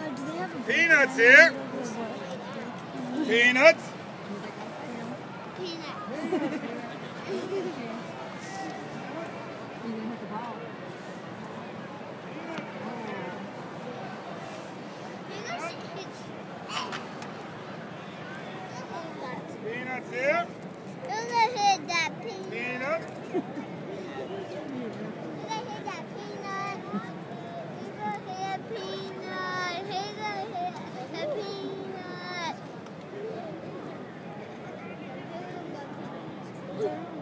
Do they have Peanuts here. Peanuts. Peanut. Peanuts here. Look at that peanut. Peanut. Look at that peanut. Look at peanut. Look at peanut.